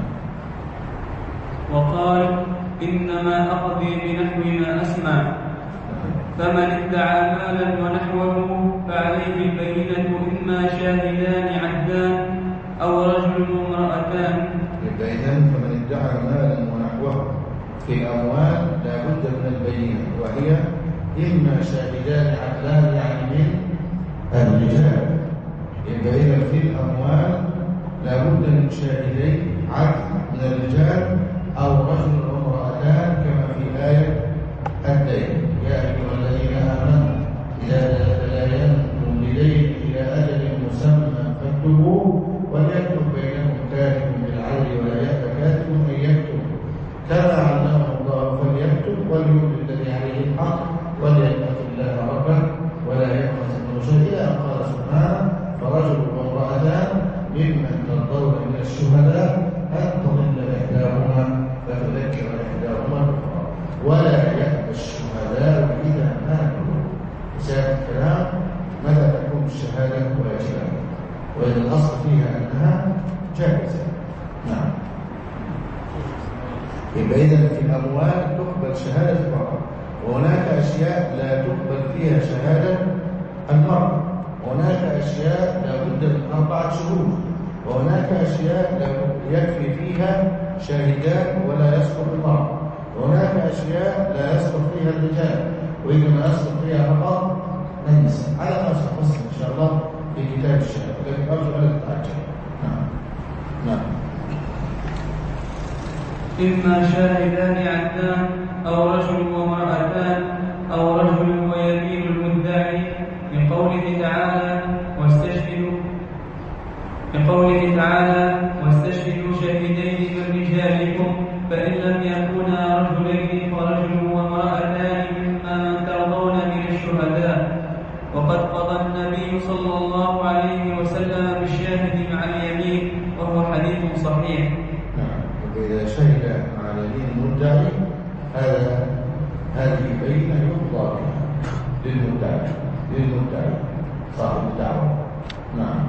وقال: إنما أقضي بنحو ما أسمع، فمن ادعى مالا ونحوه فعليه البينة إما شاهدان عدلان أو رجل وامرأتان. إذن فمن ادعى مالا ونحوه في الأموال لا بد من البينة، وهي إما شاهدان عدلان يعني من الرجال. إذن في الأموال لا بد من شاهدين عدل من الرجال أو رجل وامرأتان كما في آية الدين: يا أيها الذين آمنوا إذا تداينتم بدين إلى أجل مسمى فاكتبوه وليكتب بينكم كاتب بالعدل ولا يأبى كاتب أن يكتب كما علمه الله فليكتب وليملل الذي عليه الحق وليتق الله ربه ولا يبخس منه شيئا. إلى أن قال سبحانه: فرجل وامرأتان ممن ترضون من الشهداء أن تضل إحداهما فتذكر إحداهما الأخرى ولا يأبى الشهداء إذا ما كتبوا. بسبب الكلام متى تكون الشهادة واجبة، وإذا الأصل فيها أنها جائزة. نعم. يبقى إذن في الأموال تقبل شهادة المرأة، وهناك أشياء لا تقبل فيها شهادة المرأة، وهناك أشياء لا بد من أربعة شهود، وهناك أشياء لا يكفي فيها شاهدان ولا يسقط المرأة، وهناك أشياء لا يسقط فيها الرجال وإنما يسقط فيها فقط النساء، على ما سنفصل إن شاء الله في كتاب الشهادة، لكن أرجو أن تتعجل. نعم. نعم. إما شاهدان عدلان أو رجل وامرأتان أو رجل ويمين المدعي، لقوله تعالى: واستشهدوا لقوله تعالى: واستشهدوا شاهدين من رجالكم، فإن لم يكونا رجلين فرجل وامرأتان ممن ترضون من الشهداء. وقد قضى النبي صلى الله عليه وسلم بالشاهد مع اليمين، وهو حديث صحيح. نعم. وإذا شهد مع اليمين المدعي هذا هذه بينة يقضى بها للمدعي للمدعي صاحب الدعوة. نعم.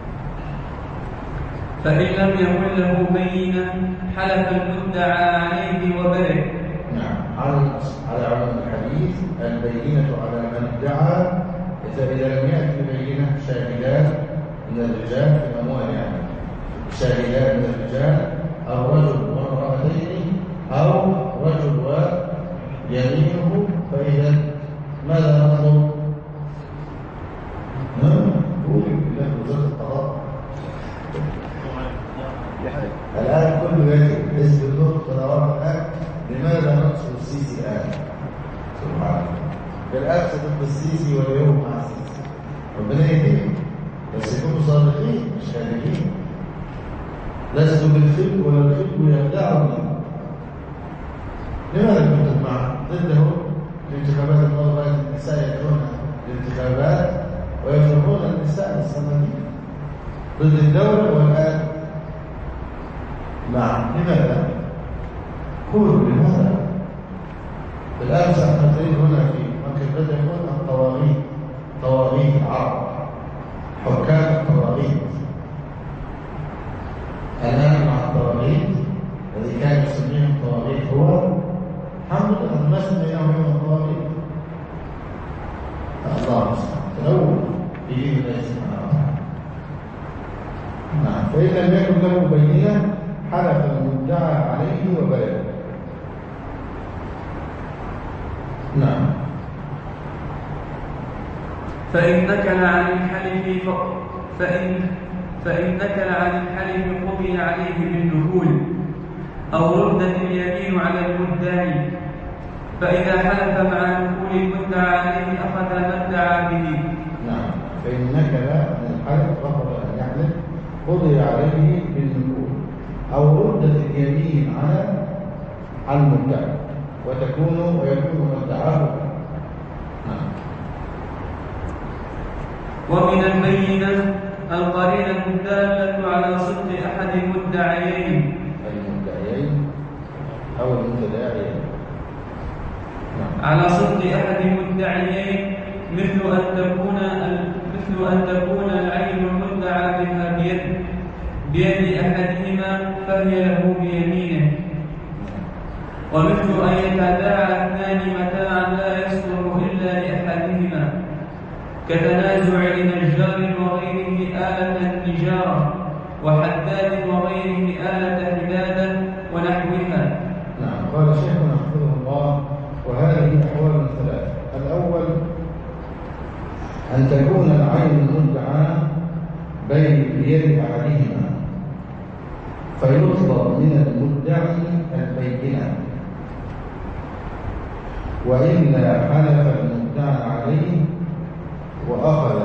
فإن لم يكن له بينة حلف المدعى عليه وبرئ. نعم. على على علم الحديث البينة على من ادعى، إذا لم يأتي بينة شاهدان من الرجال في الأموال، يعني شاهدان من الرجال أو رجل وامرأتين أو رجل ويمينه، فإذا ماذا نطلب؟ نعم. قول الله وزارة القضاء الآن كله يجب حزب النطق تدور الآن. لماذا نقصد السيسي الآن؟ سبحان الله. بالأمس ضد السيسي واليوم مع السيسي. ربنا يهديه، بس يكونوا صادقين مش كاذبين. لست بالخلق ولا الخلق يخدعني. لماذا كنت معه؟ ضده الانتخابات الماضية النساء يدعون الانتخابات ويفرحون النساء الصناديق ضد الدولة، والآن نعم. لماذا؟ قولوا لماذا؟ بالأمس احنا نريد هنا في مكتبة يكون الطواغيت، طواغيت العرب، حكام الطواغيت، المسجد بينهم يوم الطوارئ الله المستعان تلوث في دين الله سبحانه وتعالى. نعم. فإن لم يكن له بينة حلف المدعى عليه وبلغه. نعم. فإن نكل عن الحلف فإن فإن نكل عن الحلف قضي عليه بالنكول أو ردت اليمين على المدعي، فإذا حلف مع نكول المدعى عليه أخذ ما ادعى به. نعم. فإن نكل عن الحلف قبل أن يحلف قضي عليه بالنكول أو ردت اليمين على المدعي وتكون ويكون مدعاه. نعم. ومن البينة القرينة الدالة على صدق أحد المدعيين المدعيين أو المتداعيين. نعم. على صدق أحد المدعيين مثل أن تكون مثل أن تكون العين المدعى بها بيد بيد أحدهما فهي له بيمينه، ومثل أن يتداعى اثنان متاعا لا يصلح إلا لأحدهما كتنازع لنجار وغيره آلة النجارة وحداد وغيره آلة حدادة ونحوها. نعم. قال شيخنا حفظه الله: وهذه أحوال ثلاثة. الأول أن تكون العين المدعى بين بيد أحدهما فيطلب من المدعي البينة، وإلا حلف المدعى عليه وأخذ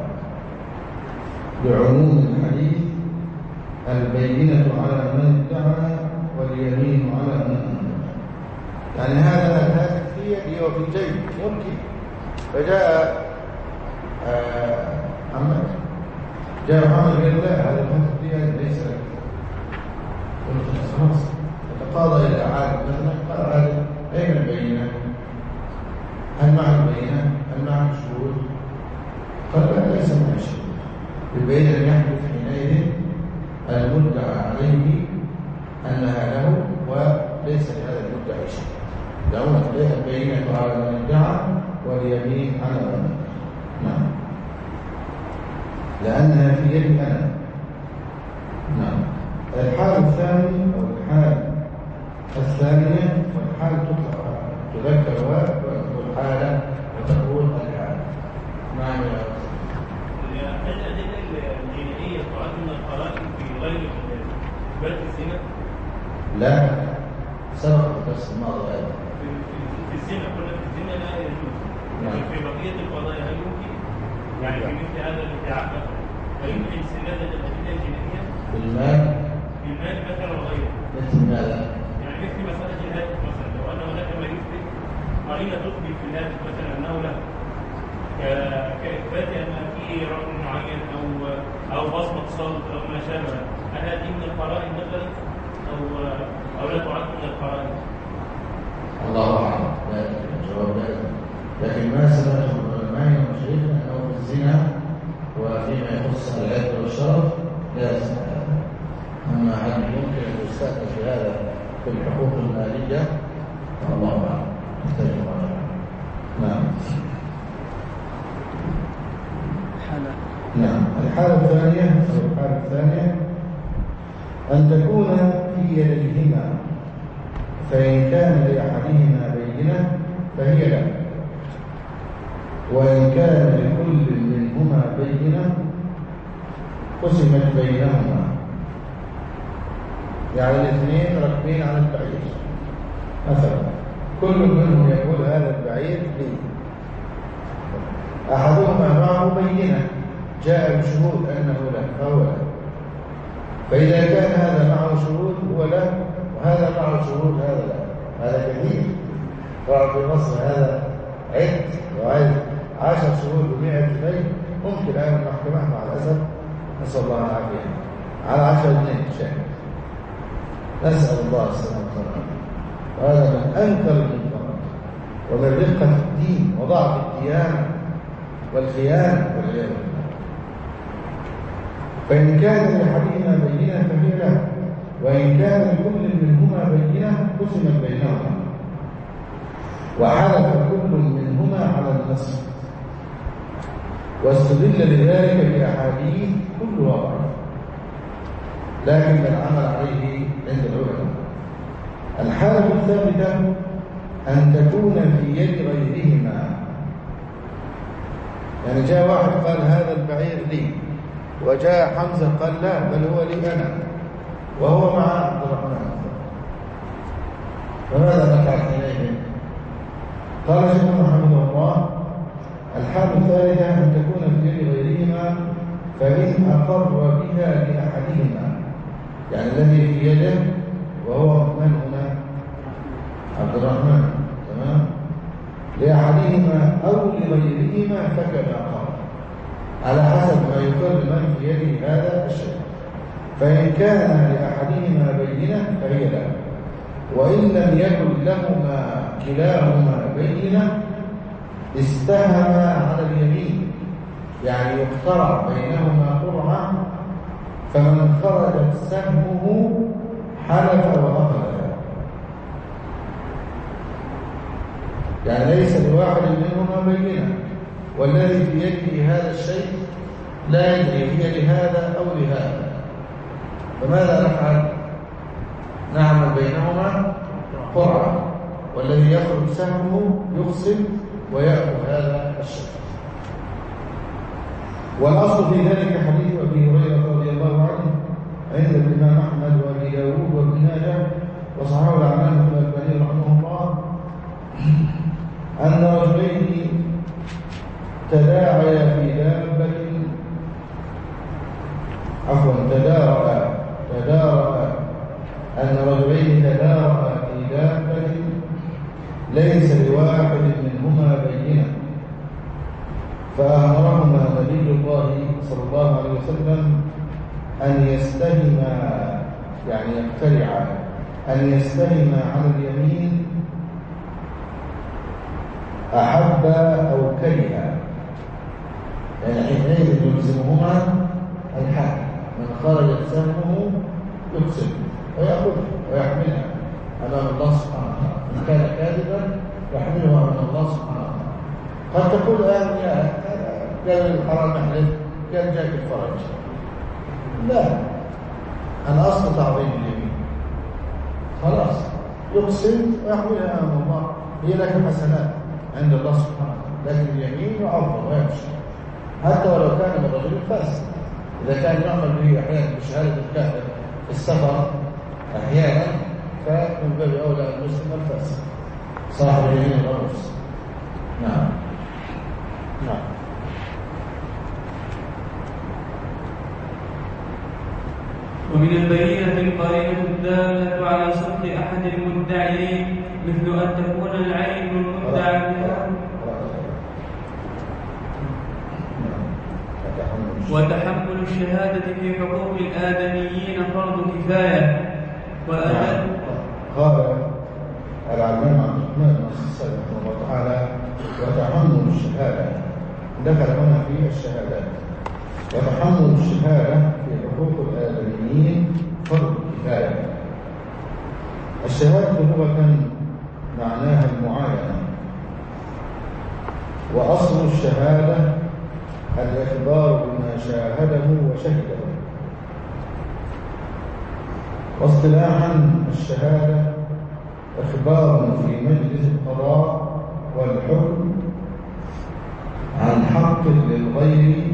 بعموم الحديث البينة على من ادعى واليمين على من أنكر. يعني هذا الهاتف في يدي وفي جيبي ممكن، فجاء آه محمد جاء محمد قال لا هذا الهاتف في يدي ليس لك، قلت خلاص فتقاضى إلى عالم مثلا قال هذا أين البينة؟ هل معه البينة؟ هل معه الشهود؟ قال لا ليس معه الشهود. البينة أن يحدث حينئذ المدعى عليه أنها له وليس لهذا المدعى شيء، لأنه البينة على من ادعى واليمين على من أنكر. نعم. لأنها في يد أنا. نعم. الحال الثاني أو الحال الثانية والحال تطلق تذكر والحالة وتقول الحال. نعم يا هل الأدلة الجنائية تعد من القرائن في غير بلد الزنا؟ لا، سبق درس الماضي هذا. في الزنا قلنا في الزنا لا يجوز. نعم. في بقية القضايا هل يمكن؟ يعني في مثل هذا الادعاء هل يمكن استنادة الأدلة الجنائية؟ في المال؟ في المال مثلا وغيره. مثل ماذا؟ يعني مثل مسألة الهاتف مثلا، لو أن هناك ما يثبت قرينة تثبت في الهاتف مثلا أنه له كإثبات أن في رقم معين أو أو بصمة صوت أو ما شابه، هل هذه من القرائن مثلا أو أو لا تعد من القرائن؟ الله أعلم، لا الجواب لا. لكن ما سمعت من العلماء ومشايخنا أنه في الزنا وفيما يخص العدل والشرف لا يسمع هذا. أما هل يمكن أن يستأثر في هذا في الحقوق المالية؟ الله أعلم، نحتاج مراجعة. نعم. نعم. الحالة الثانية أو الحالة الثانية أن تكون في يديهما، فإن كان لأحدهما بينة فهي له، وإن كان لكل منهما بينة قسمت بينهما. يعني الاثنين راكبين على البعير مثلا، كل منهم يقول هذا البعير لي، أحدهما معه بينة جاء بشهود أنه له فهو له، فإذا كان هذا معه شهود هو له وهذا معه شهود هذا له، هذا كثير. طبعا في مصر هذا عد وعد عشر شهود بمئة جنيه ممكن أيضا المحكمة مع الأسف نسأل الله العافية على عشر جنيه شهر، نسأل الله السلامة والعافية. وهذا من أنكر المنكرات ومن رقة الدين وضعف الديانة والخيانة والعياذ بالله. فإن كان لأحدهما بينة فهي له، وإن كان لكل منهما بينة قسمت بينهما. وحلف كل منهما على النصف، واستدل لذلك بأحاديث كلها ضعيفة لكن العمل عليه عند العلماء. الحالة الثالثة أن تكون في يد غيرهما، يعني جاء واحد قال هذا البعير لي، وجاء حمزة قال لا بل هو لي أنا، وهو مع عبد الرحمن، فماذا نفعل حينئذ؟ قال شيخنا رحمه الله الحالة الثالثة أن تكون في يد غيرهما، فإن أقر بها لأحدهما، يعني الذي في يده وهو من هنا عبد الرحمن، تمام، لأحدهما أو لغيرهما فكما قال، على حسب ما يقر من في يده هذا الشيء. فإن كان لأحدهما بينة فهي له، وإن لم يكن لهما كلاهما بينة استهما على اليمين، يعني يقترع بينهما قرعة، فمن خرجت سهمه حلف وأخذ، يعني ليس لواحد منهما بينة، والذي في يده هذا الشيء لا يدري هي لهذا أو لهذا، فماذا نفعل؟ نعمل بينهما قرعة، والذي يخرج سهمه يقسم ويأخذ هذا الشيء. والأصل في ذلك حديث أبي هريرة رضي الله عنه عند الإمام أحمد وأبي داود وابن ماجه وصححه العلامة الألباني رحمه الله أن رجلين تداعيا في دابة عفوا تدارأ تدارأ أن رجلين تدارأ في دابة ليس لواحد منهما بينة، فأمرهما نبي الله صلى الله عليه وسلم أن يستهما، يعني يقترعا، أن يستهما على اليمين أحب أو كره، يعني حينئذ يلزمهما الحق، من خرجت سهمه يقسم ويأخذها ويحملها أمام الله سبحانه وتعالى، إن كان كاذبا يحملها أمام الله سبحانه وتعالى. قد تقول الآن يا قال الحرام محلف، قال جاك الفرج، لا، أنا أصل تعظيم اليمين، خلاص يقسم ويحملها أمام الله، هي لك حسنات عند الله سبحانه وتعالى، لكن اليمين يعظم ويمشي حتى ولو كان من رجل فاسد. إذا كان يعمل به أحيانا بشهادة الكافر في السفر أحيانا، فمن باب أولى المسلم الفاسد صاحب اليمين الغموس. نعم نعم. ومن البينة القرينة الدالة على صدق أحد المدعيين، مثل أن تكون العين المدعى بها وتحمل الشهادة في حقوق الآدميين فرض كفاية. وأداء قال العلامة عبد الرحمن رحمه الله تعالى وتحمل الشهادة، دخل هنا في الشهادات، وتحمل الشهادة في حقوق الآدميين فرض كفاية. الشهادة لغة معناها المعاينة، وأصل الشهادة الإخبار بما شاهده وشهده، واصطلاحا الشهادة إخبار في مجلس القضاء والحكم عن حق للغير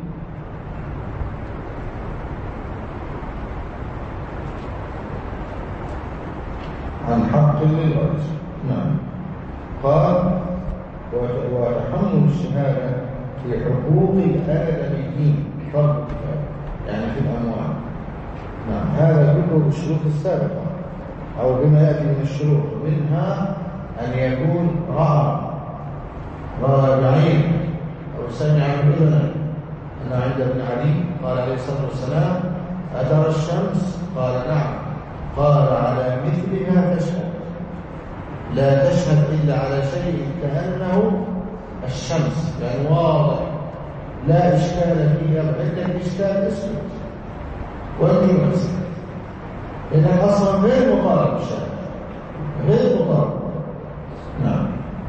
عن حق للغير. نعم. قال وتحمل الشهادة في حقوق الآدميين فرض كفاية، يعني في الأموال. نعم. هذا كله بالشروط السابقة أو بما يأتي من الشروط، منها أن يكون رأى رأى بعين أو سمع بأذنه. أن عند ابن علي قال عليه الصلاة والسلام أترى الشمس؟ قال نعم. قال على مثلها تشهد، لا تشهد إلا على شيء كأنه الشمس، يعني واضح لا إشكال فيه، عندك إشكال اسمه وأنت نفسك، إذا أصلا غير مطالب بالشهادة، غير مطالب. نعم.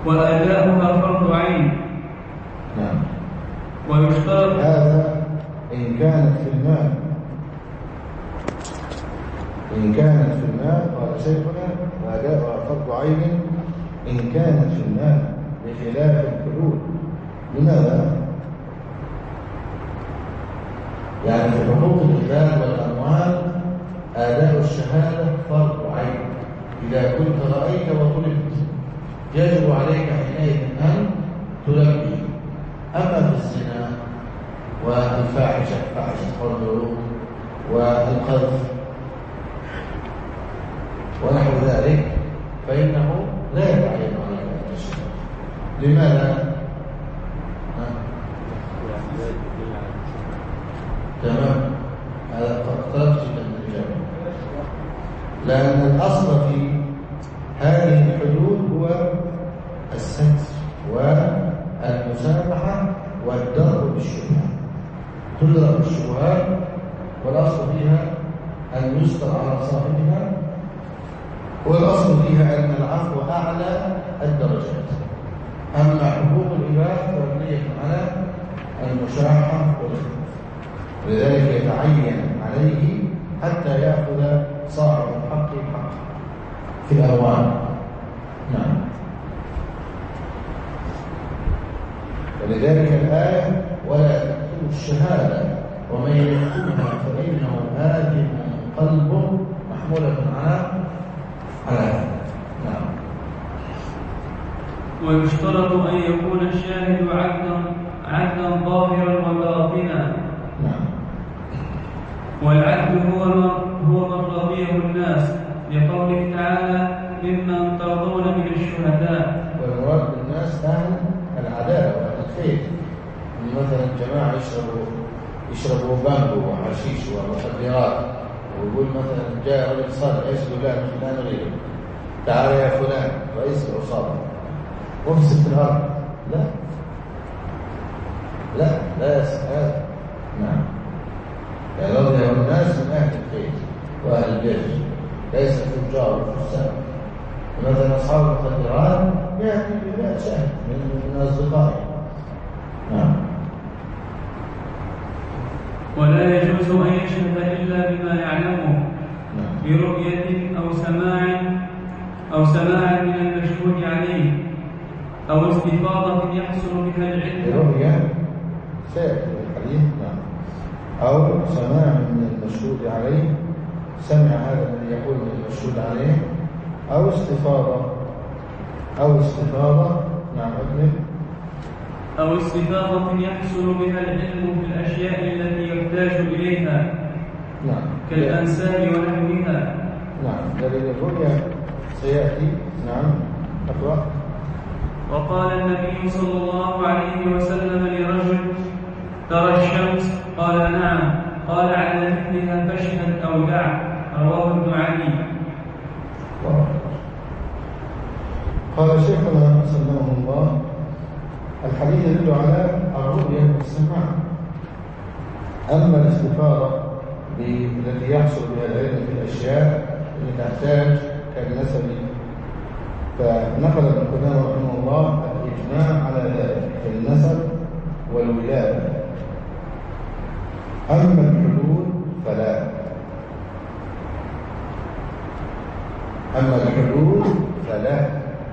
وأداؤها فرض عين. نعم. ويشترط هذا إن كانت في المال، إن كانت في المال قال شيخنا وأداؤها فرض عين إن كانت في المال بخلاف الحدود. لماذا؟ يعني في حقوق العباد والأموال أداء الشهادة فرض عين. إذا كنت رأيت وطلبت يجب عليك حينئذ أن تلبي. أما في الزنا والفاحشة، فاحشة قول والقذف ونحو ذلك، فإنه لا يتعين عليك هذا الشيء. لماذا؟ تمام، هذا اقتربت من الإجابة. لأن الأصل في هذه الحدود هو الستر والمسامحة والدرء بالشبهات. تدرء بالشبهات والأصل فيها أن يستر على صاحبها، والأصل فيها أن العفو أعلى الدرجات. أما حقوق العباد فمبنية على المشاحة والخلاف، ولذلك يتعين عليه حتى يأخذ صاحب الحق حقه في الأوان. نعم. ولذلك الآية ولا تكتموا الشهادة ومن يكتمها فإنه آثم قلبه، محمولة على على هذا. نعم. ويشترط أن يكون الشاهد عدلا عدلا ظاهرا وباطنا. نعم. والعدل هو هو من رضيه الناس، لقوله تعالى ممن ترضون من الشهداء. والمراد بالناس أهل العدالة وأهل الخير. مثلا جماعة يشربوا يشربوا بانجو وحشيش ومخدرات، ويقول مثلا جاء رجل صالح يسأل لا لا نريد، تعال يا فلان رئيس العصابة وافسد في الأرض. لا لا لا يسأل. نعم. يعني رضي الناس من أهل الخير وأهل البر، ليس التجار والفساد. مثلا أصحاب المخدرات يأتي بمئة شاهد من أصدقائه. نعم. ولا يجوز أن يشهد إلا بما يعلمه برؤية أو سماع أو سماع من المشهود عليه أو استفاضة يحصل بها العلم. برؤية سيأتي الحديث. نعم. أو سماع من المشهود عليه، سمع هذا الذي يقول من المشهود عليه، أو استفاضة أو استفاضة نعم أكمل أو استفاضة يحصل بها العلم في الأشياء التي يحتاج إليها. نعم. كالأنساب ونحوها. نعم. دليل الرؤيا سيأتي. نعم. أقرأ. وقال النبي صلى الله عليه وسلم لرجل ترى الشمس؟ قال نعم. قال على مثلها فاشهد أو دع. رواه ابن علي. قال شيخنا سلمه الله الحديث يدل على الرؤيا والسماع. أما الاستفاضة التي يحصل بها العلم في الأشياء التي تحتاج كالنسب، فنقل ابن قدامة رحمه الله الإجماع على ذلك في النسب والولادة. أما الحدود فلا. أما الحدود فلا،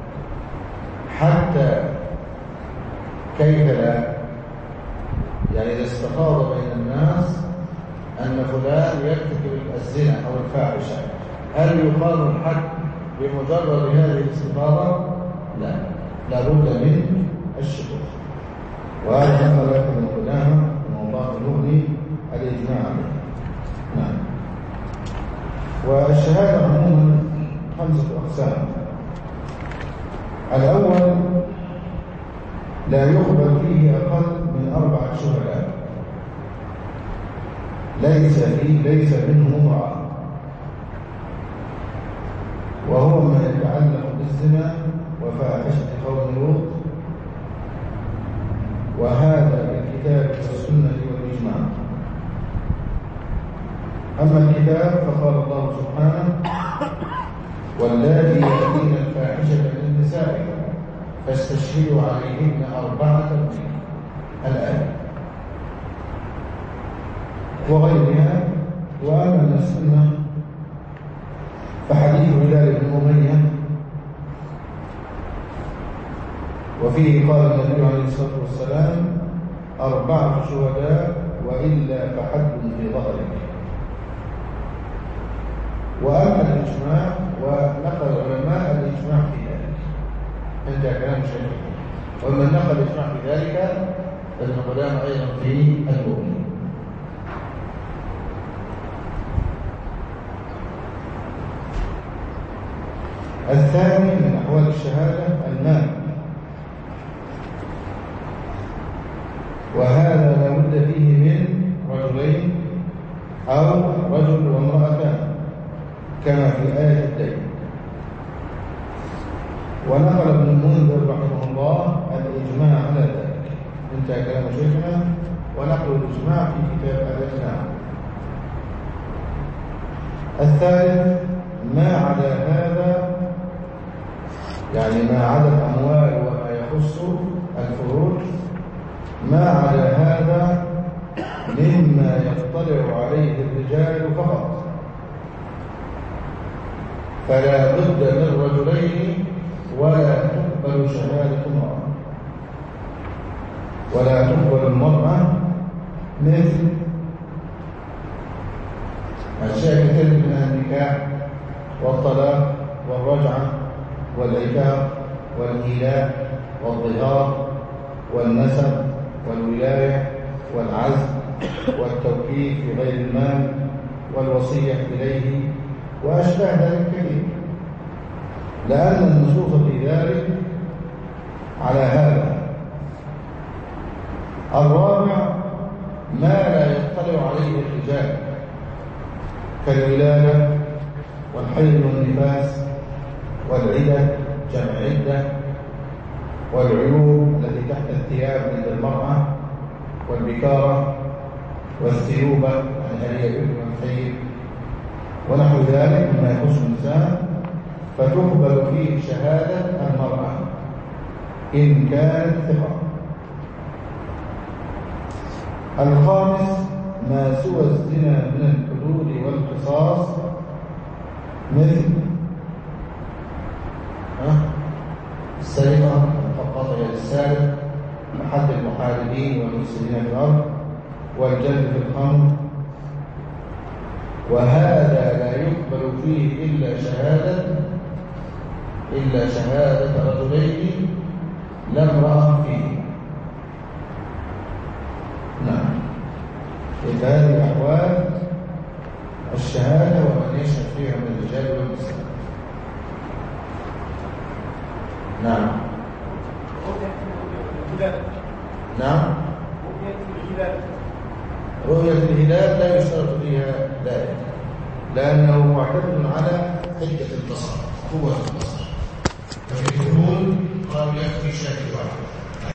حتى كيف لا؟ يعني إذا استفاض بين الناس أن فلان يرتكب الزنا أو الفاحشة، هل يقال الحد بمجرد هذه الاستفاضة؟ لا، لابد من الشهود. وهذا نقل ابن قدامة من الله المغني الإجماع عليه. نعم. والشهادة عموما خمسة أقسام. الأول لا يقبل فيه أقل من أربعة شهداء، ليس فيه ليس منه امرأة، وهو ما يتعلق بالزنا وفاحشة قوم لوط، وهذا بالكتاب والسنة والإجماع. أما الكتاب فقال الله سبحانه واللاتي يأتين الفاحشة من نسائكم فاستشهدوا عليهن أربعة منكم الآية وغيرها. وأما من السنة فحديث هلال بن أمية وفيه قال النبي عليه الصلاة والسلام أربعة شهداء وإلا فحد في ظهرك. وأما الإجماع ونقل العلماء الإجماع في ذلك عند كلام الشافعي، ومن نقل الإجماع في ذلك ابن قدامة أيضا في المغني. الثاني من أحوال الشهادة المال، وهذا لا بد فيه من رجلين أو رجل وامرأتان كما في آية الدين. ونقل ابن المنذر رحمه الله الإجماع على ذلك، انتهى كلام شيخنا، ونقل الإجماع في كتاب الإقناع. الثالث ما عدا هذا، يعني ما عدا الأموال وما يخص الفروج، ما عدا هذا مما يطلع عليه الرجال فقط، فلا بد من رجلين ولا تقبل شهادة امرأة، ولا تقبل المرأة مثل أشياء كثيرة من النكاح والطلاق والرجعة والعتاق والإيلاء والظهار والنسب والولاية والعزل والتوكيل في غير المال والوصية إليه وأشباه ذلك كثير، لأن النصوص في ذلك على هذا. الرابع ما لا يطلع عليه الرجال كالولادة والحيض والنفاس والعدة جمع عدة والعيوب التي تحت الثياب عند المرأة والبكارة والثيوبة يعني هل هي بكر والثيب ونحو ذلك مما يخص النساء، فتقبل فيه شهادة المرأة إن كانت ثقة. الخامس ما سوى الزنا من الحدود والقصاص مثل السرقة فقط يد السارق، حد المحاربين والمفسدين في الأرض، والجلد في الخمر. وهذا لا يقبل فيه إلا شهادة إلا شهادة رجلين لا امرأة فيه. نعم، إذا هذه أحوال الشهادة ومن يشهد فيها من الرجال والنساء. نعم نعم رؤية الهلال لا يشترط فيها ذلك، لأنه معتمد على حجة البصر، قوة البصر. ففي الفنون قالوا يكفي شاهد واحد.